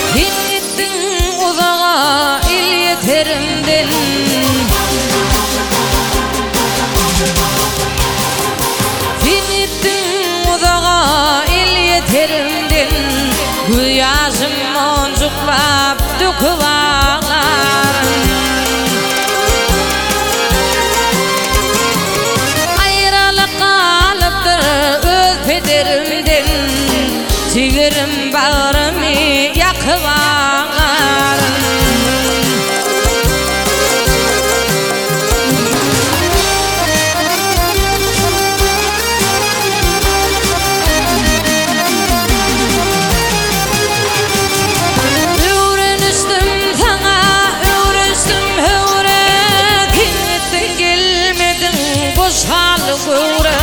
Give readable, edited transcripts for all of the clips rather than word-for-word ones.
Gittin uzağa il yeterimden. Gittin uzağa il yeterimden. Güyazım moncuklap döküp ağlarım. Ayrılık kalıptır öz pederimden. Sigirim bağrımı yakıp ağlarım. Öğreniştim sana, öğreniştim höre. Gittin gelmedin boş halı göre.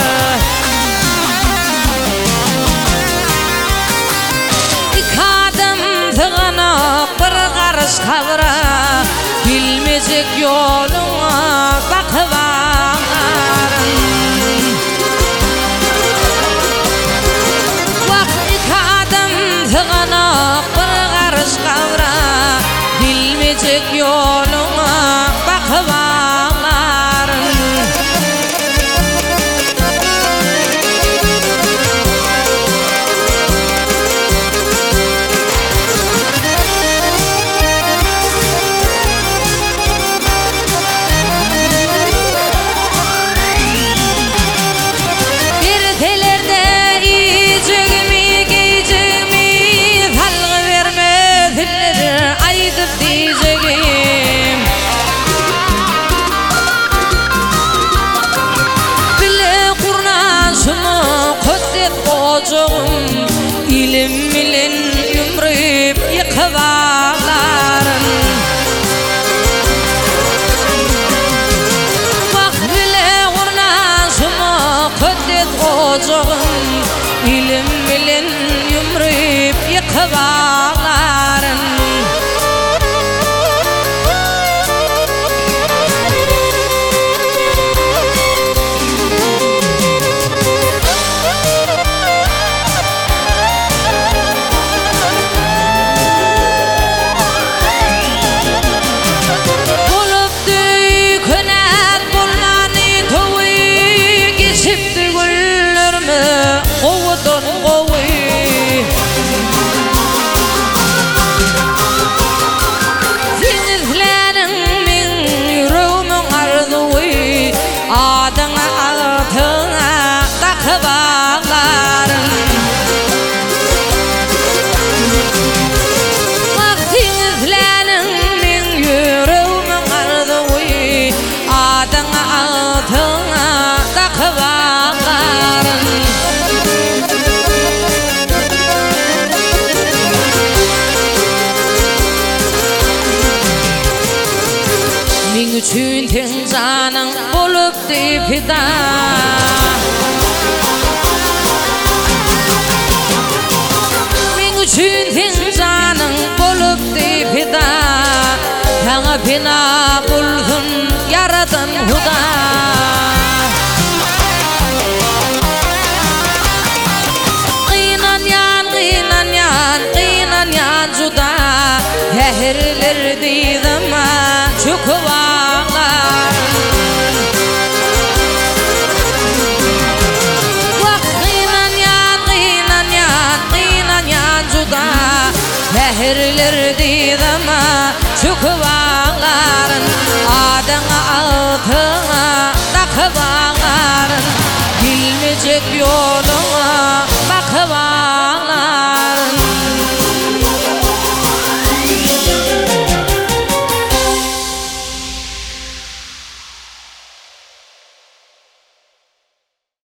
Kavra bilmeyecek yoluna bakıp ağlarım. Vakit adam tıkanıp bir karış kavra bilmeyecek yoluna bakıp ağlarım. Diyeceğim bile kurnazımı kudret kocuğum ilim bilen ümrüp yıkıp ağlarım. Bak bile kurnazımı kudret kocuğum ilim bilen ümrüp yıkıp ağlarım. Üçün ten canın bolup fida. Min üçün ten canın bolup fida. Sana fena bulsun yaradan huda. Kıynan yan, kıynan yan, kıynan yan juda. Hehirler diydim çok ağlarım. Bak kıynan yan, kıynan yan, kıynan yan juda. Hehirler diydim çok